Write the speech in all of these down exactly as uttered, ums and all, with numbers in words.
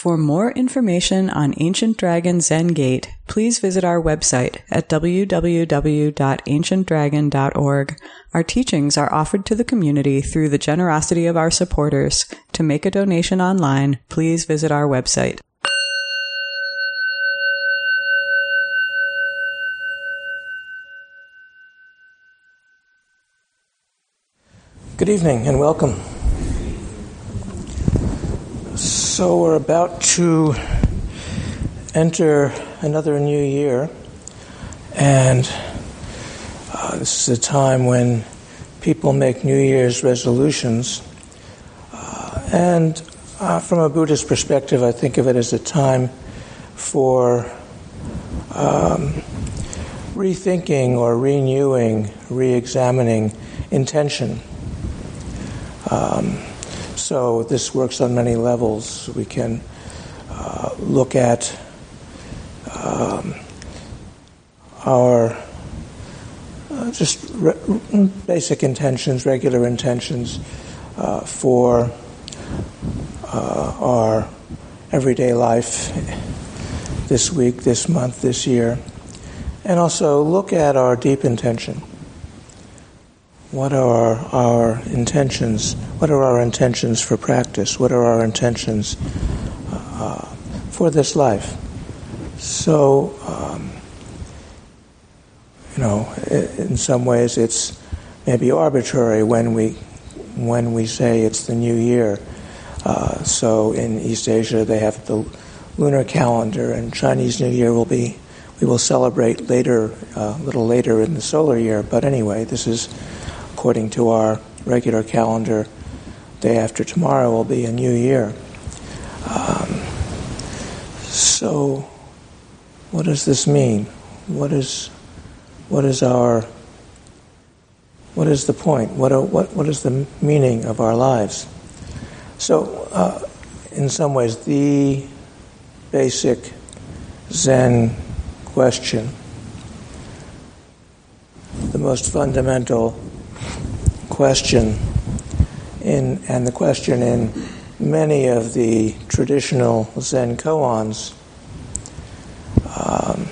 For more information on Ancient Dragon Zen Gate, please visit our website at w w w dot ancient dragon dot org. Our teachings are offered to the community through the generosity of our supporters. To make a donation online, please visit our website. Good evening and welcome. So we're about to enter another new year, and uh, this is a time when people make New Year's resolutions. Uh, and uh, from a Buddhist perspective, I think of it as a time for um, rethinking or renewing, re-examining intention. Um, so this works on many levels. We can uh, look at um, our uh, just re- basic intentions, regular intentions uh, for uh, our everyday life this week, this month, this year, and also look at our deep intention. What are our intentions? What are our intentions for practice? What are our intentions uh, for this life? So, um, you know, in some ways, it's maybe arbitrary when we when we say it's the new year. Uh, so, in East Asia, they have the lunar calendar, and Chinese New Year will be we will celebrate later, uh, a little later in the solar year. But anyway, this is according to our regular calendar. Day after tomorrow will be a new year. Um, so, what does this mean? What is, what is our, what is the point? What are, what what is the meaning of our lives? So, uh, in some ways, the basic Zen question, the most fundamental question in and the question in many of the traditional Zen koans um,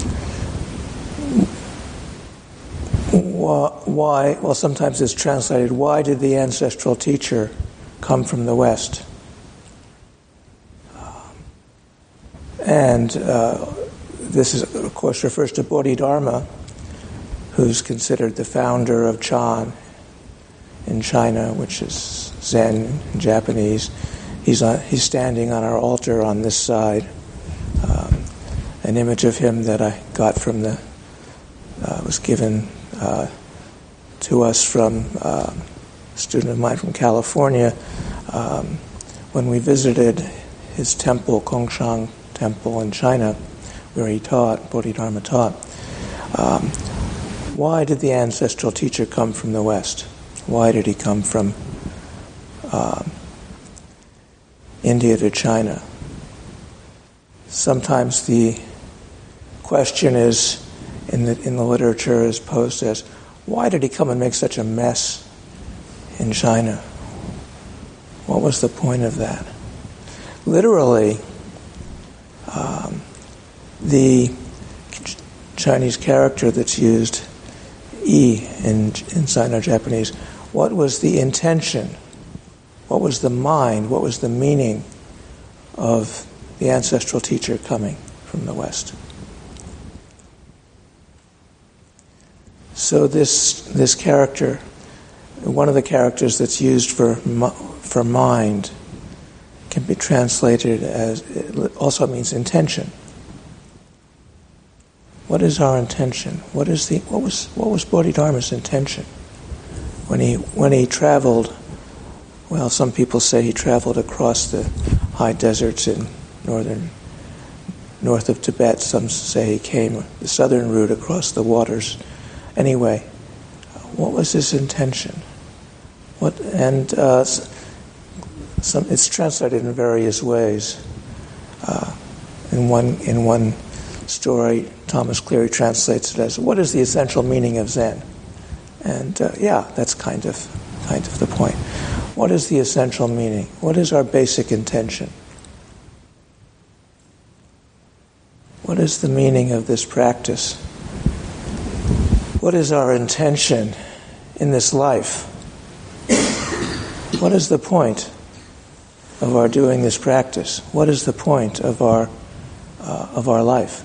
why well sometimes it's translated, why did the ancestral teacher come from the West? Um, and uh, this is of course refers to Bodhidharma, who's considered the founder of Chan in China, which is Zen in Japanese. He's on, he's standing on our altar on this side. Um, an image of him that I got from the uh, was given uh, to us from uh, a student of mine from California um, when we visited his temple, Gongshang Temple in China, where he taught, Bodhidharma taught. Um, why did the ancestral teacher come from the West? Why did he come from uh, India to China? Sometimes the question is, in the in the literature, is posed as, why did he come and make such a mess in China? What was the point of that? Literally, um, the Chinese character that's used, yi in, in Sino-Japanese, what was the intention? What was the mind? What was the meaning of the ancestral teacher coming from the West? So this this character, one of the characters that's used for for mind, can be translated as, it also means intention. What is our intention? What is the what was what was Bodhidharma's intention when he when he traveled? Well, some people say he traveled across the high deserts in northern north of Tibet. Some say he came the southern route across the waters. Anyway, what was his intention? What and uh, some it's translated in various ways. Uh, in one in one story, Thomas Cleary translates it as, what is the essential meaning of Zen? And uh, yeah, that's kind of kind of the point. What is the essential meaning? What is our basic intention? What is the meaning of this practice? What is our intention in this life? What is the point of our doing this practice? What is the point of our uh, of our life?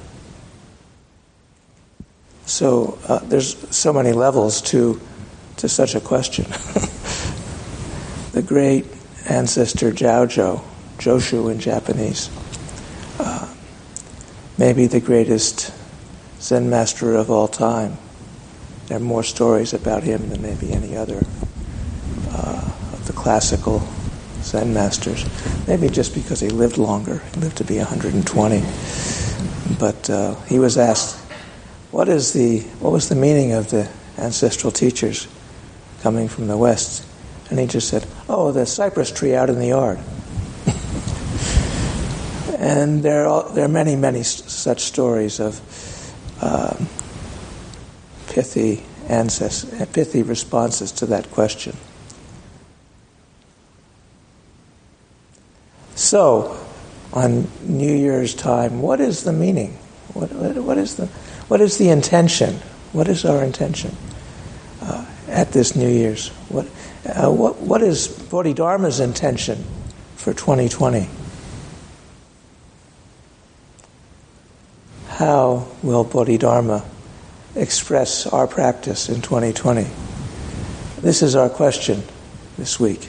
So uh, there's so many levels to to such a question. The great ancestor Jiaozhou, Joshu in Japanese, uh, maybe the greatest Zen master of all time. There are more stories about him than maybe any other uh, of the classical Zen masters. Maybe just because he lived longer. He lived to be one hundred twenty. But uh, he was asked, what is the what was the meaning of the ancestral teachers coming from the West? And he just said, oh, the cypress tree out in the yard. And there are, there are many, many such stories of um, pithy ancestors, pithy responses to that question. So, on New Year's time, what is the meaning? What, what, what is the what is the intention? What is our intention uh, at this New Year's? What uh, what what is Bodhidharma's intention for twenty twenty? How will Bodhidharma express our practice in twenty twenty? This is our question this week.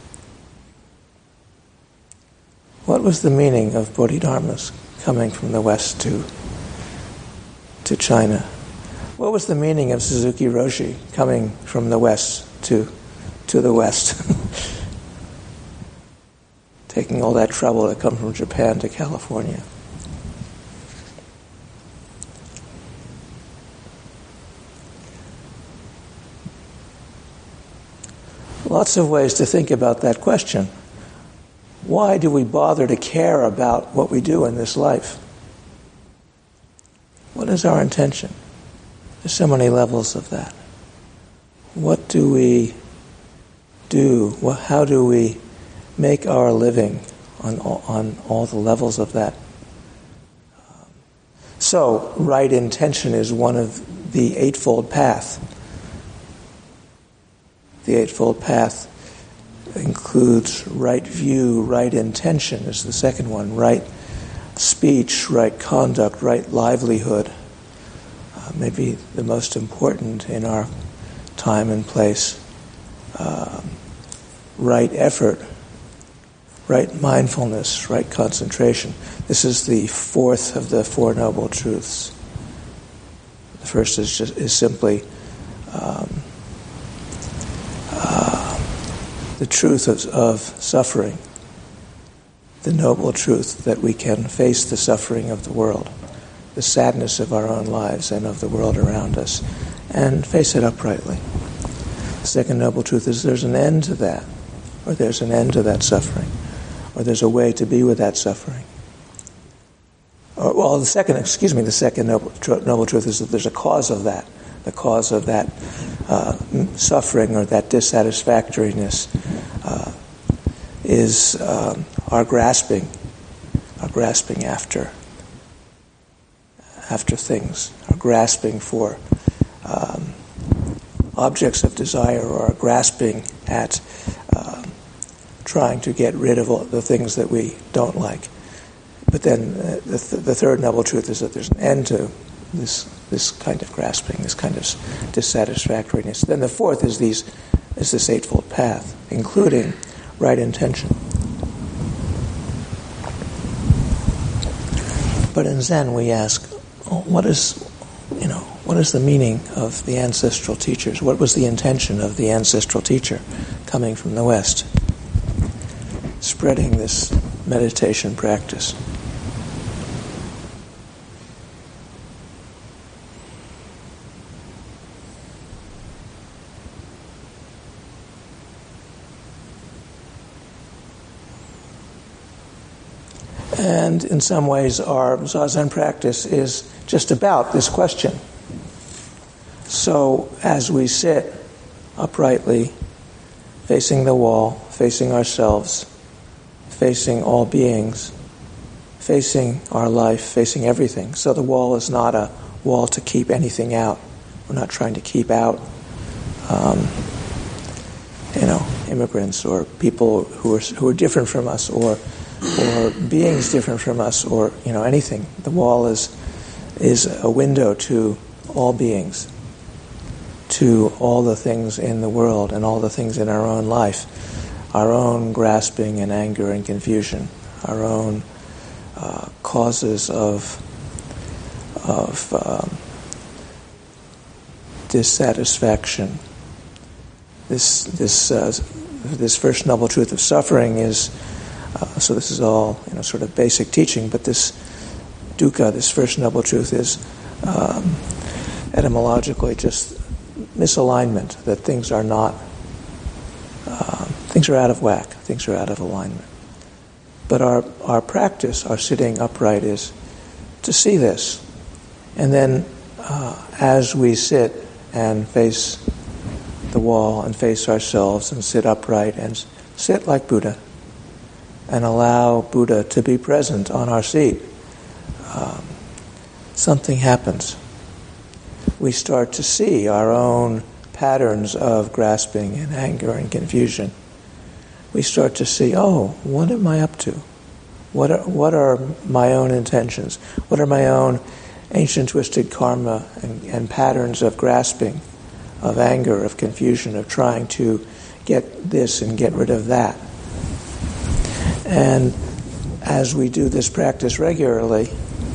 What was the meaning of Bodhidharma's coming from the West to, to China? What was the meaning of Suzuki Roshi coming from the West to, to the West? Taking all that trouble to come from Japan to California. Lots of ways to think about that question. Why do we bother to care about what we do in this life? What is our intention? There's so many levels of that. What do we do? How do we make our living on all, on all the levels of that? So, right intention is one of the Eightfold Path. The Eightfold Path includes right view, right intention is the second one, right speech, right conduct, right livelihood. Uh, maybe the most important in our time and place. Uh, right effort, right mindfulness, right concentration. This is the fourth of the Four Noble Truths. The first is just is simply um, the truth of, of suffering, the noble truth that we can face the suffering of the world, the sadness of our own lives and of the world around us, and face it uprightly. The second noble truth is there's an end to that, or there's an end to that suffering, or there's a way to be with that suffering. Or, well, the second, excuse me, the second noble, tr- noble truth is that there's a cause of that. The cause of that uh, suffering or that dissatisfactoriness uh, is um, our grasping, our grasping after, after things, our grasping for um, objects of desire, or our grasping at uh, trying to get rid of all the things that we don't like. But then uh, the, th- the third noble truth is that there's an end to this this kind of grasping, this kind of dissatisfactoriness. Then the fourth is these is this Eightfold Path, including right intention. But in Zen we ask, oh, what is you know, what is the meaning of the ancestral teachers? What was the intention of the ancestral teacher coming from the West, spreading this meditation practice? And in some ways, our Zazen practice is just about this question. So as we sit uprightly, facing the wall, facing ourselves, facing all beings, facing our life, facing everything. So the wall is not a wall to keep anything out. We're not trying to keep out, um, you know, immigrants or people who are who are different from us, or or beings different from us, or you know anything. The wall is is a window to all beings, to all the things in the world and all the things in our own life, our own grasping and anger and confusion, our own uh, causes of of um, dissatisfaction. This this uh, this first noble truth of suffering is uh, so. This is all you know, sort of basic teaching. But this dukkha, this first noble truth, is um, etymologically just misalignment. That things are not uh, things are out of whack. Things are out of alignment. But our our practice, our sitting upright, is to see this, and then uh, as we sit and face the wall and face ourselves and sit upright and sit like Buddha and allow Buddha to be present on our seat, um, something happens. We start to see our own patterns of grasping and anger and confusion. We start to see, oh, what am I up to? What are, what are my own intentions? What are my own ancient twisted karma and, and patterns of grasping, of anger, of confusion, of trying to get this and get rid of that? And as we do this practice regularly,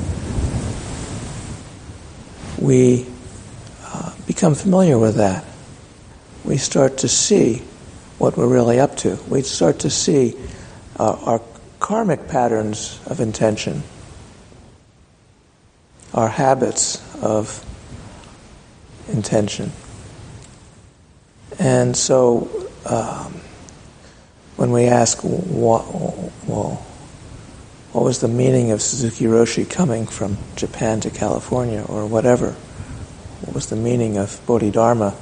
we uh, become familiar with that. We start to see what we're really up to. We start to see uh, our karmic patterns of intention, our habits of intention. And so um, when we ask, what, well, what was the meaning of Suzuki Roshi coming from Japan to California, or whatever? What was the meaning of Bodhidharma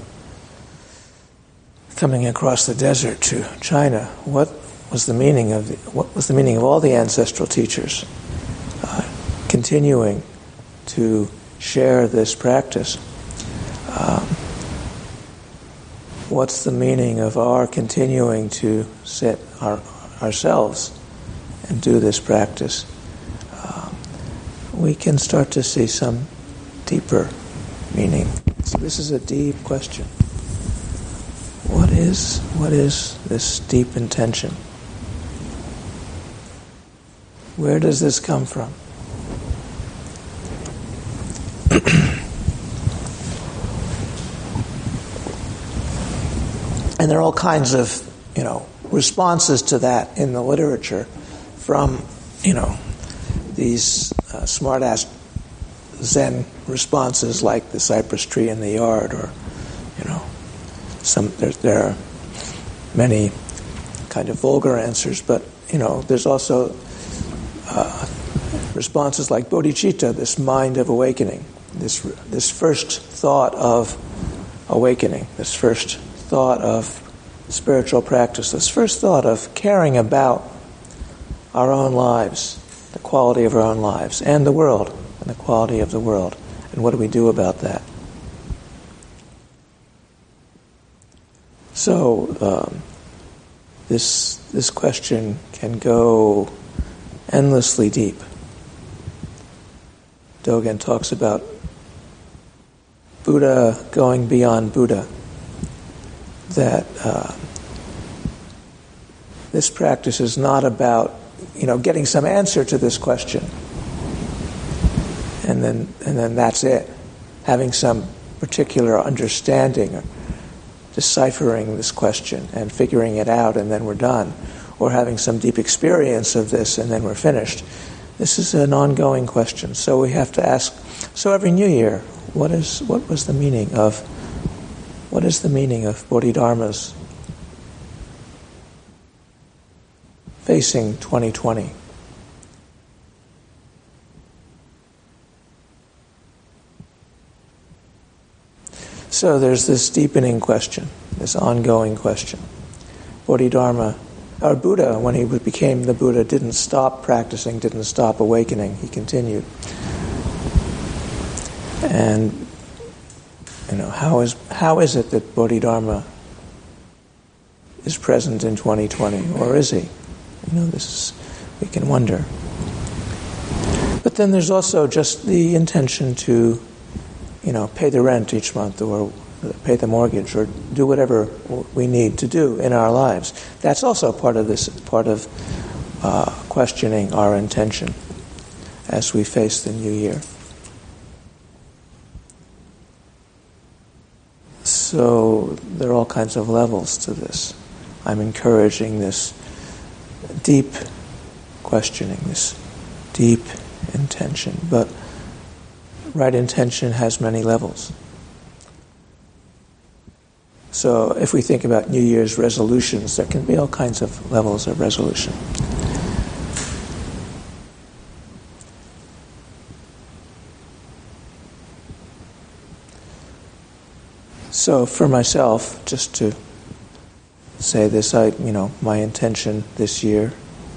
coming across the desert to China? What was the meaning of the, what was the meaning of all the ancestral teachers uh, continuing to share this practice? Um, what's the meaning of our continuing to sit our, ourselves and do this practice? Um, we can start to see some deeper meaning. So this is a deep question. What is what is this deep intention? Where does this come from? And there are all kinds of, you know, responses to that in the literature, from, you know, these uh, smart-ass Zen responses like the cypress tree in the yard, or, you know, some there, there are many kind of vulgar answers, but, you know, there's also uh, responses like bodhicitta, this mind of awakening, this this first thought of awakening, this first thought of spiritual practice, this first thought of caring about our own lives, the quality of our own lives, and the world, and the quality of the world. And what do we do about that? So um, this this question can go endlessly deep. Dogen talks about Buddha going beyond Buddha, that uh, this practice is not about, you know, getting some answer to this question, and then and then that's it. Having some particular understanding, or deciphering this question and figuring it out, and then we're done. Or having some deep experience of this, and then we're finished. This is an ongoing question. So we have to ask, so every New Year, what is what was the meaning of, what is the meaning of Bodhidharma's facing twenty twenty? So there's this deepening question, this ongoing question. Bodhidharma our Buddha, when he became the Buddha, didn't stop practicing, didn't stop awakening. He continued. And, you know, how is how is it that Bodhidharma is present in twenty twenty, or is he? You know, this is, we can wonder. But then there's also just the intention to, you know, pay the rent each month, or pay the mortgage, or do whatever we need to do in our lives. That's also part of this, part of uh, questioning our intention as we face the new year. So there are all kinds of levels to this. I'm encouraging this deep questioning, this deep intention. But right intention has many levels. So if we think about New Year's resolutions, there can be all kinds of levels of resolution. So for myself, just to say this, I, you know, my intention this year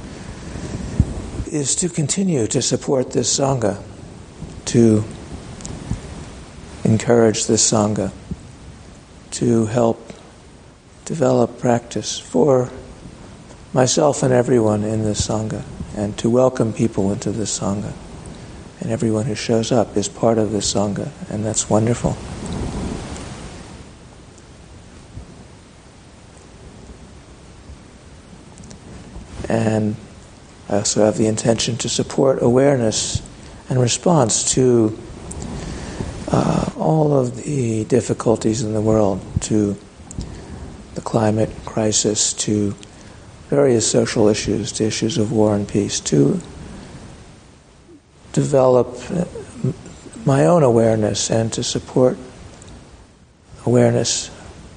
is to continue to support this Sangha, to encourage this Sangha, to help develop practice for myself and everyone in this Sangha, and to welcome people into this Sangha. And everyone who shows up is part of this Sangha, and that's wonderful. And I also have the intention to support awareness and response to uh, all of the difficulties in the world, to the climate crisis, to various social issues, to issues of war and peace, to develop my own awareness and to support awareness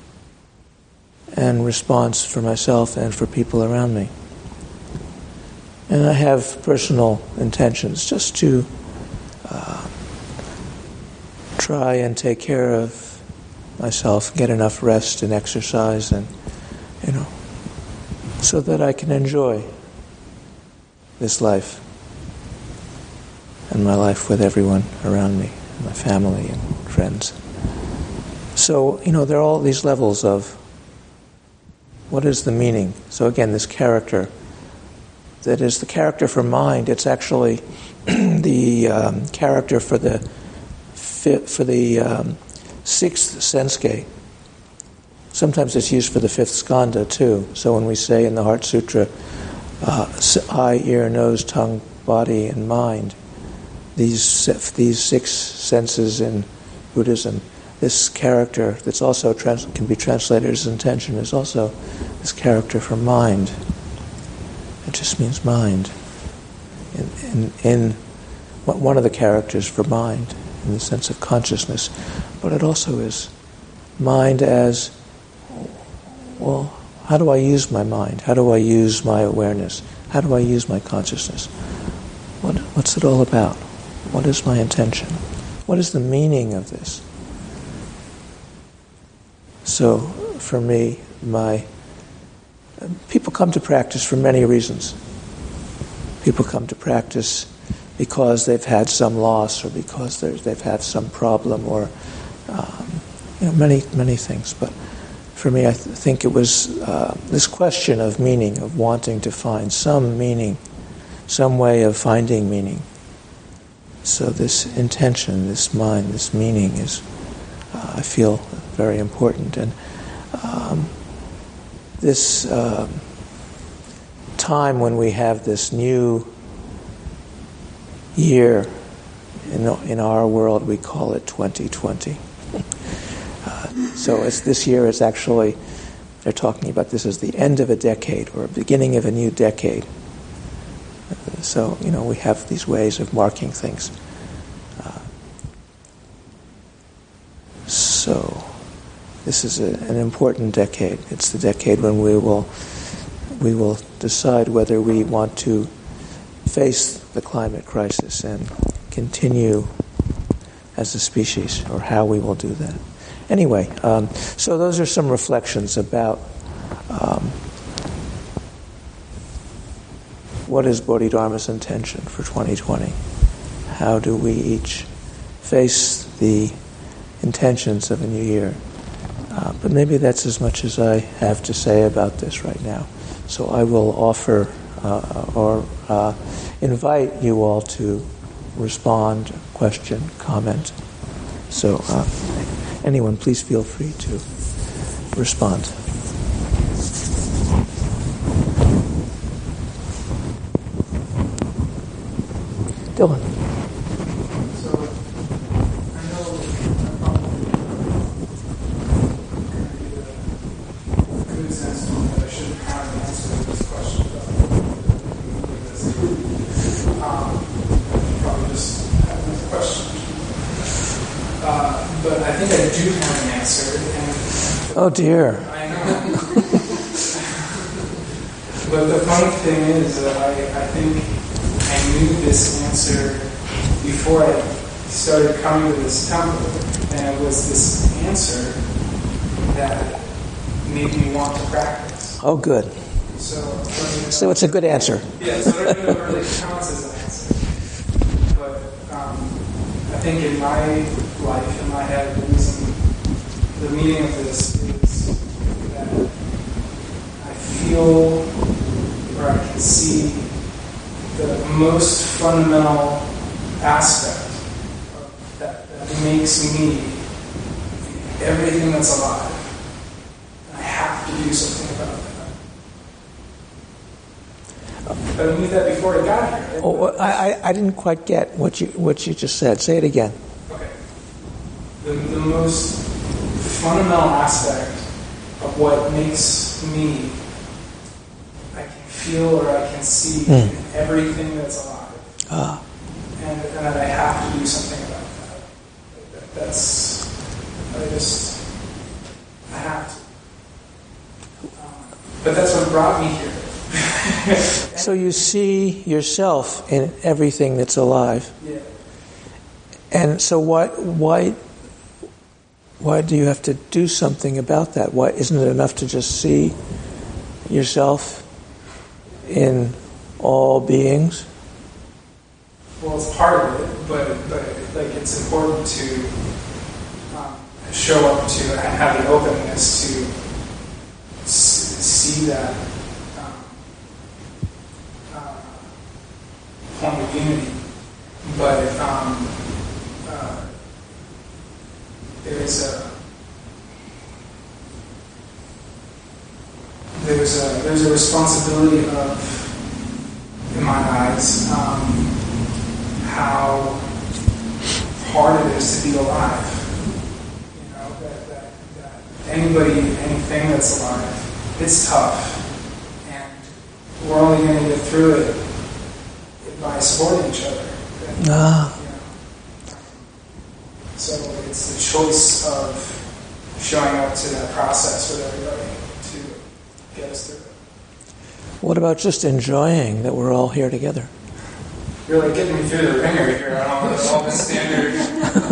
and response for myself and for people around me. And I have personal intentions just to uh, try and take care of myself, get enough rest and exercise, and, you know, so that I can enjoy this life and my life with everyone around me, my family and friends. So, you know, there are all these levels of what is the meaning. So again, this character that is the character for mind. It's actually the um, character for the fi- for the um, sixth sense-gate. Sometimes it's used for the fifth skandha too. So when we say in the Heart Sutra, uh, eye, ear, nose, tongue, body, and mind, these these six senses in Buddhism, this character that's also trans- can be translated as intention is also this character for mind. It just means mind. In, in, in one of the characters for mind, in the sense of consciousness, but it also is mind as, well, how do I use my mind? How do I use my awareness? How do I use my consciousness? What, what's it all about? What is my intention? What is the meaning of this? So, for me, my people come to practice for many reasons. People come to practice because they've had some loss, or because they've had some problem, or um, you know, many many things. But for me, I th- think it was uh, this question of meaning, of wanting to find some meaning, some way of finding meaning. So this intention, this mind, this meaning is, uh, I feel, very important. And um, this uh, time when we have this new year, in, in our world we call it twenty twenty. Uh, so it's, this year is actually, they're talking about this as the end of a decade or beginning of a new decade. Uh, so, you know, we have these ways of marking things. Uh, so this is a, an important decade. It's the decade when we will we will decide whether we want to face the climate crisis and continue as a species, or how we will do that. Anyway, um, so those are some reflections about um, what is Bodhidharma's intention for twenty twenty? How do we each face the intentions of a new year? Uh, but maybe that's as much as I have to say about this right now. So I will offer uh, or uh, invite you all to respond, question, comment. So uh, anyone, please feel free to respond. Dylan. Oh dear. I know. But the funny thing is that I, I think I knew this answer before I started coming to this temple. And it was this answer that made me want to practice. Oh, good. So, so it's a good answer. Yeah, so I don't even know if it really counts as an answer. But um, I think in my life, in my head, the reason, the meaning of this is that I feel, or I can see, the most fundamental aspect of that, that makes me everything that's alive. I have to do something about that. But I knew that before I got here. Oh, I, I didn't quite get what you what you just said. Say it again. Okay. The, the most fundamental aspect of what makes me, I can feel or I can see mm. in everything that's alive. Ah. And, and that I have to do something about that. that that's, I just, I have to. Um, but that's what brought me here. So you see yourself in everything that's alive. Yeah. And so why why why do you have to do something about that? Why isn't it enough to just see yourself in all beings? Well, it's part of it, but but like it's important to um, show up to and have the openness to s- see that um, uh, point of unity. But um, uh, there's a there's a there's a responsibility of, in my eyes, um, how hard it is to be alive. You know, that, that, that anybody, anything that's alive, it's tough. And we're only going to get through it by supporting each other. And, ah. you know, so it's the choice of showing up to that process with everybody to get us through it. What about just enjoying that we're all here together? You're like getting me through the ringer here on all the, all the standards.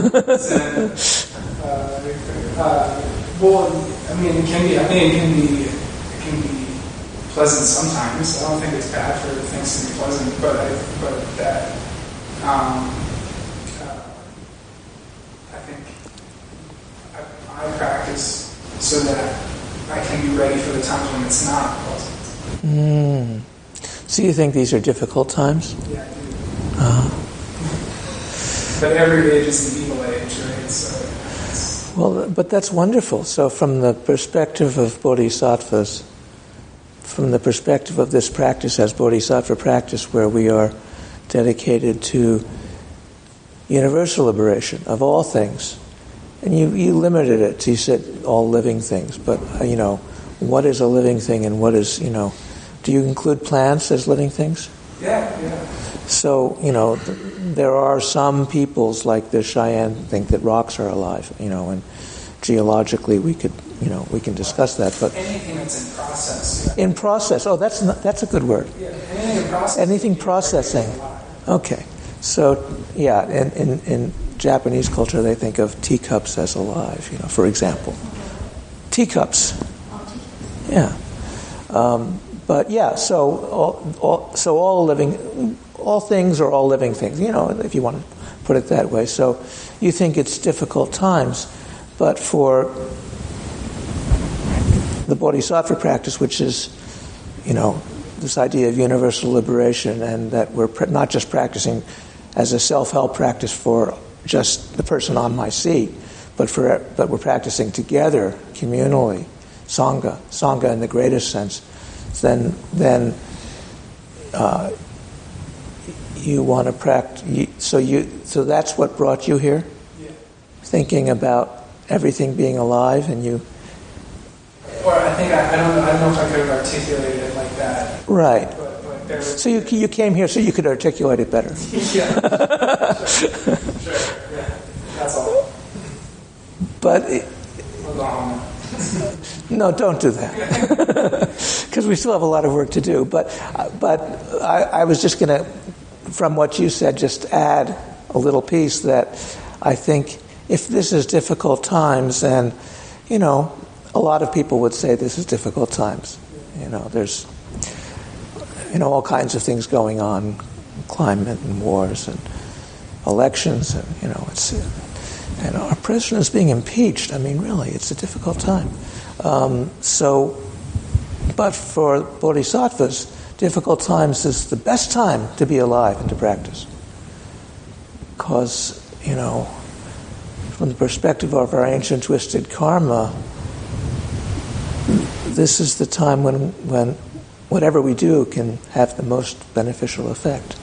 and, uh, uh, well, I mean, it can be. I think it can be. It can be pleasant sometimes. I don't think it's bad for things to be pleasant, but I, but that. Um, uh, I think I, I practice so that I can be ready for the times when it's not pleasant. Mm. So you think these are difficult times? Yeah, I do. Uh, but every age is the evil age, right? So, well, but that's wonderful. So from the perspective of bodhisattvas, from the perspective of this practice as bodhisattva practice, where we are dedicated to universal liberation of all things, and you, you limited it to, you said all living things, but, uh, you know, what is a living thing and what is, you know, do you include plants as living things? Yeah, yeah. So, you know, th- there are some peoples like the Cheyenne think that rocks are alive, you know, and geologically we could, you know, we can discuss that. But anything that's in process. Yeah. In process, oh, that's not, that's a good word. Yeah, anything in process. Anything processing. Okay. So, yeah, in, in, in Japanese culture they think of teacups as alive, you know, for example. Teacups. Yeah. Um, but yeah, so all, all, so all living, all things are all living things, you know, if you want to put it that way. So you think it's difficult times, but for the Bodhisattva practice, which is, you know, this idea of universal liberation, and that we're pr- not just practicing as a self-help practice for just the person on my seat, but for but we're practicing together, communally, sangha, sangha in the greatest sense. Then, then uh, you want to practice. So you, so that's what brought you here, yeah. Thinking about everything being alive, and you. Or I think I, I don't I don't know if I could have articulated it like that. Right. But, but there was, so you you came here so you could articulate it better. Yeah. Sure. Sure. Yeah. That's all. But. It, we'll go home. No, don't do that, because we still have a lot of work to do. But but I, I was just going to, from what you said, just add a little piece that I think if this is difficult times, and you know, a lot of people would say this is difficult times. You know, there's you know all kinds of things going on, climate and wars and elections, and you know it's. And our president is being impeached. I mean, really, it's a difficult time. Um, so, but for bodhisattvas, difficult times is the best time to be alive and to practice. Because, you know, from the perspective of our ancient twisted karma, this is the time when, when whatever we do can have the most beneficial effect.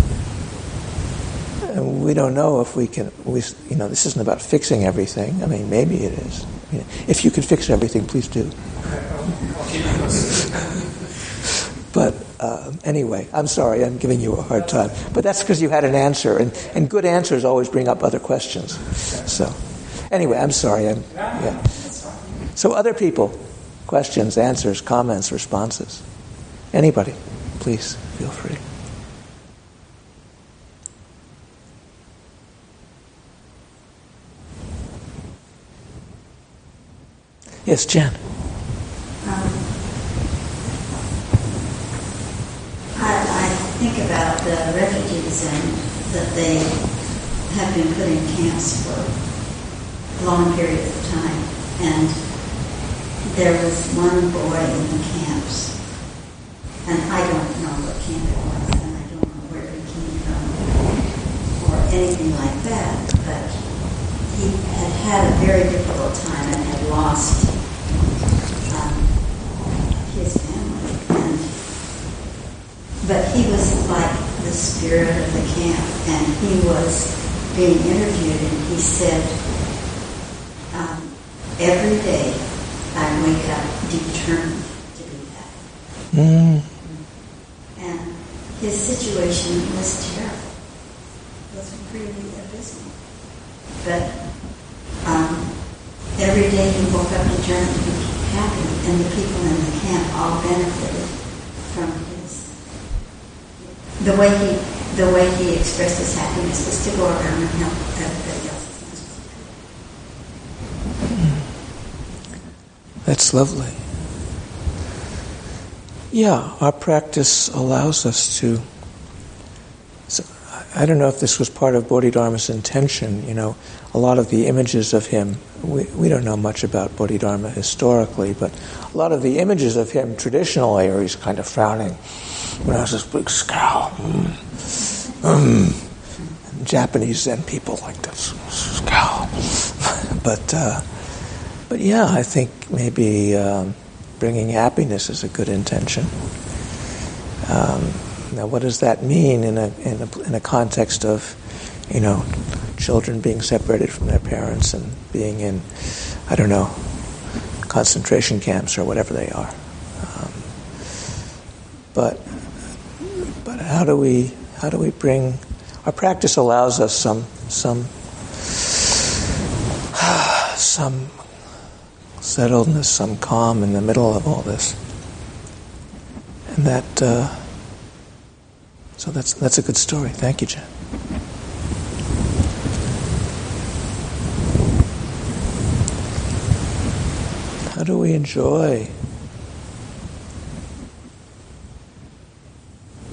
And we don't know if we can, we, you know, this isn't about fixing everything. I mean, maybe it is. I mean, if you can fix everything, please do. But uh, anyway, I'm sorry, I'm giving you a hard time. But that's because you had an answer, and, and good answers always bring up other questions. So anyway, I'm sorry. I'm, yeah. So other people, questions, answers, comments, responses. Anybody, please feel free. Yes, Jen. Um, I, I think about the refugees and that they have been put in camps for long periods of time. And there was one boy in the camps, and I don't know what camp it was, and I don't know where he came from or anything like that, but he had had a very difficult time and had lost um, his family. And, but he was like the spirit of the camp, and he was being interviewed, and he said, um, every day I wake up determined to be happy. Mm. And his situation was terrible. It was really abysmal. But um, every day he woke up determined to be happy, and the people in the camp all benefited from his. The way he, the way he expressed his happiness was to go around and help everybody else as much as he could. That's lovely. Yeah, our practice allows us to. So I don't know if this was part of Bodhidharma's intention. You know, a lot of the images of him, we, we don't know much about Bodhidharma historically, but a lot of the images of him traditionally are he's kind of frowning. When I was this big scowl. Mm. Mm. Japanese Zen people like this scowl. but, uh, but yeah, I think maybe um, bringing happiness is a good intention. Um, Now, what does that mean in a, in a in a context of, you know, children being separated from their parents and being in, I don't know, concentration camps or whatever they are? Um, but but how do we how do we bring our practice allows us some some some settledness, some calm in the middle of all this, and that. Uh, So that's that's a good story. Thank you, Jen. How do we enjoy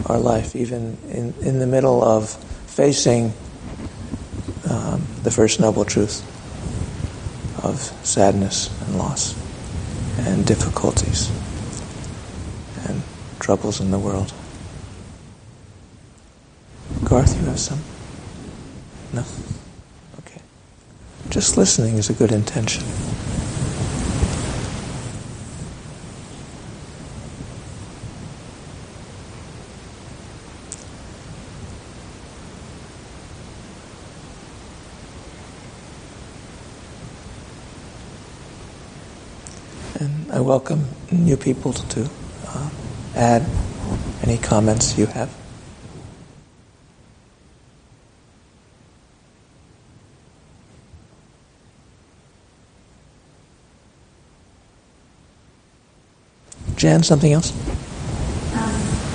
our life, even in, in the middle of facing um, the First Noble Truth of sadness and loss and difficulties and troubles in the world. Garth, you have some? No? Okay. Just listening is a good intention. And I welcome new people to uh, add any comments you have. Jan, something else? Um,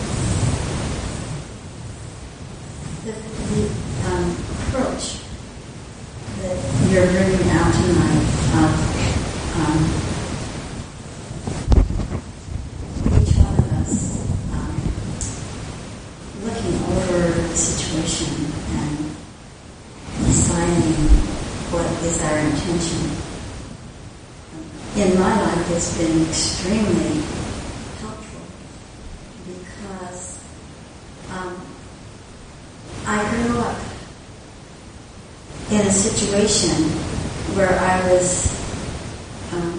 the the um, approach that you're bringing out tonight of um, each one of us um, looking over the situation and deciding what is our intention. In my life, it's been extremely helpful because um, I grew up in a situation where I was um,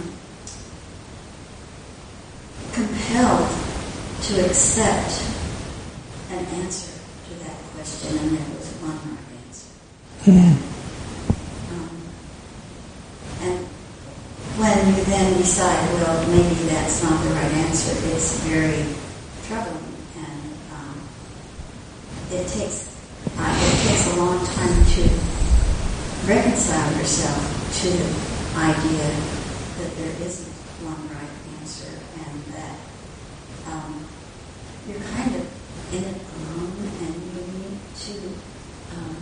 compelled to accept an answer to that question, and there was one right answer. Mm. Um, and when you then decide, well, maybe that's not the right answer, it's very troubling, and um, it takes uh, it takes a long time to reconcile yourself to the idea that there isn't one right answer, and that um, you're kind of in it alone, and you need to um,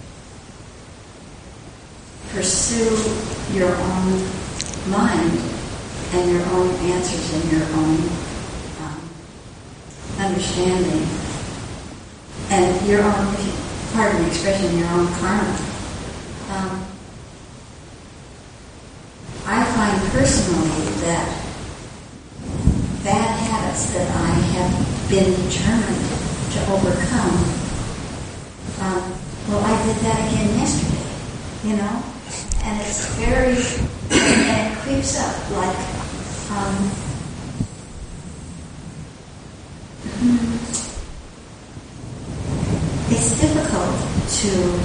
pursue your own mind and your own answers and your own um, understanding and your own, if you pardon the expression, your own karma. Um, I find personally that bad habits that I have been determined to overcome, um, well, I did that again yesterday, you know? And it's very, and it creeps up like, um, it's difficult to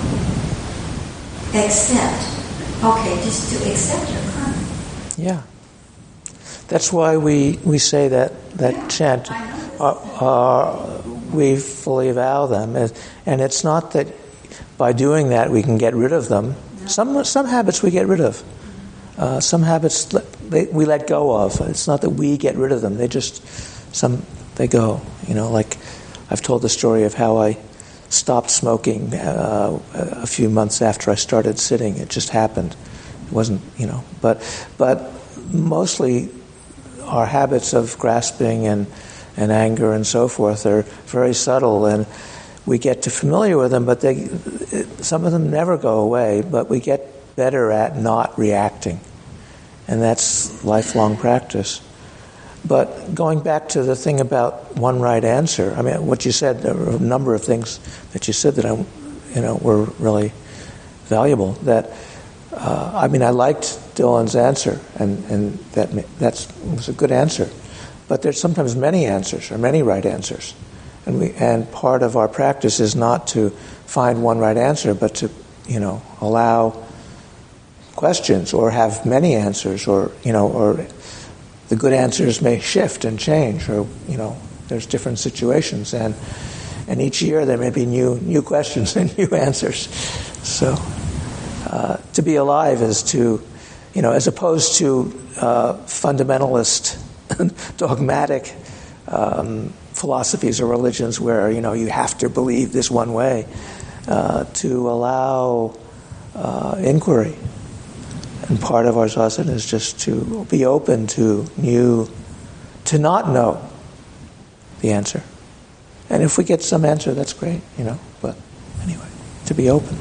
accept, okay, just to accept your karma. Yeah. That's why we, we say that, that Yeah, chant, I know. uh, uh, we fully vow them. And it's not that by doing that we can get rid of them. No. Some some habits we get rid of. Uh, some habits they, we let go of. It's not that we get rid of them. They just, some, they go. You know, like I've told the story of how I stopped smoking uh, a few months after I started sitting. It just happened. It wasn't, you know, but but mostly our habits of grasping and, and anger and so forth are very subtle, and we get too familiar with them, but they, some of them never go away, but we get better at not reacting. And that's lifelong practice. But going back to the thing about one right answer, I mean, what you said, there were a number of things that you said that I, you know, were really valuable. That, uh, I mean, I liked Dylan's answer, and, and that that's, was a good answer. But there's sometimes many answers, or many right answers. And we, and part of our practice is not to find one right answer, but to, you know, allow questions, or have many answers, or, you know, or the good answers may shift and change, or, you know, there's different situations, and and each year there may be new new questions and new answers. So uh, to be alive is to, you know, as opposed to uh, fundamentalist, dogmatic um, philosophies or religions where, you know, you have to believe this one way, uh, to allow uh, inquiry. And part of our zazen is just to be open to new, to not know the answer. And if we get some answer, that's great, you know. But anyway, to be open.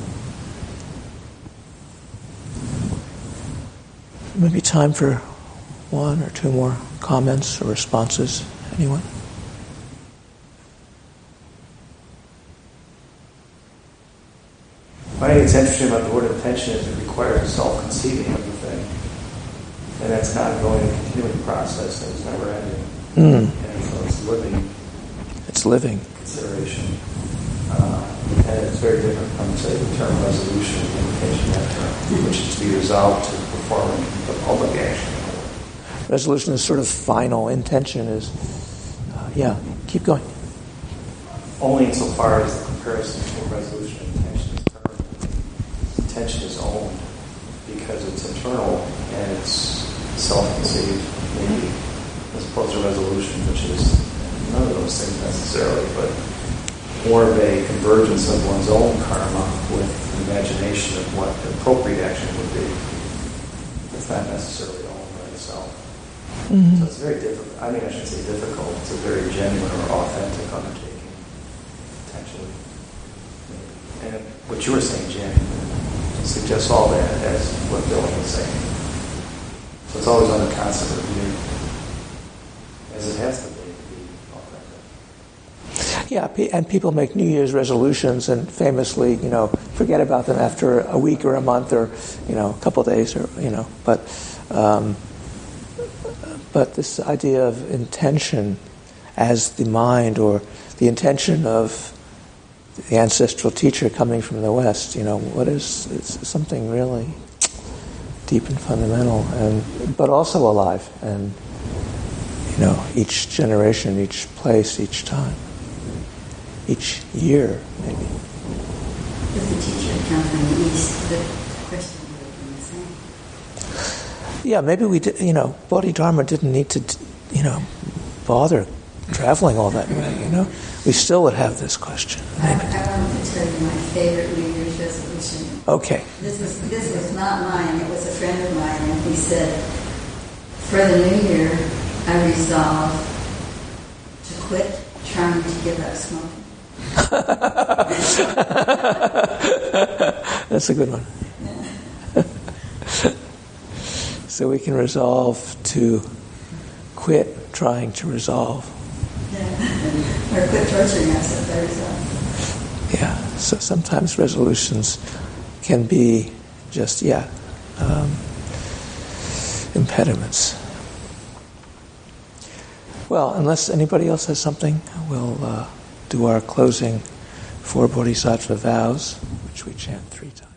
Maybe time for one or two more comments or responses. Anyone? What I think it's interesting about the word intention is it requires a self-conceiving of the thing. And that's not going a continuing process that is never ending. Mm. And so it's living. It's living. Consideration. Uh, and it's very different from, say, the term resolution, the implication of that term, which is to be resolved to perform the public action. Resolution is sort of final. Intention is, uh, yeah, keep going. Only insofar as the comparison between resolution and intention is termed. Intention is owned because it's internal and it's self-conceived, maybe, as opposed to resolution, which is none of those things necessarily, but more of a convergence of one's own karma with an imagination of what the appropriate action would be. It's not necessarily owned by itself. Mm-hmm. So it's very difficult. I mean, I should say difficult. It's a very genuine or authentic undertaking, potentially. And what you were saying, Jan, suggests all that as what Bill was saying. So it's always under constant review, as it has to be, to be authentic. Yeah, and people make New Year's resolutions and famously, you know, forget about them after a week or a month or, you know, a couple of days or, you know, but um, but this idea of intention as the mind or the intention of the ancestral teacher coming from the West, you know, what is it's something really deep and fundamental, and but also alive, and you know, each generation, each place, each time, each year, maybe. If the teacher come from the East, the question would have been the same. Yeah, maybe we did. You know, Bodhidharma didn't need to, you know, bother traveling all that way. You know, we still would have this question. I, I wanted to tell you my favorite New Year's resolution. Okay. This was this was not mine. It was a friend of mine, and he said, "For the new year, I resolve to quit trying to give up smoking." That's a good one. Yeah. So we can resolve to quit trying to resolve. Yeah. Or quit torturing ourselves by resolve. Yeah. So sometimes resolutions can be just, yeah, um, impediments. Well, unless anybody else has something, we'll uh, do our closing four Bodhisattva vows, which we chant three times.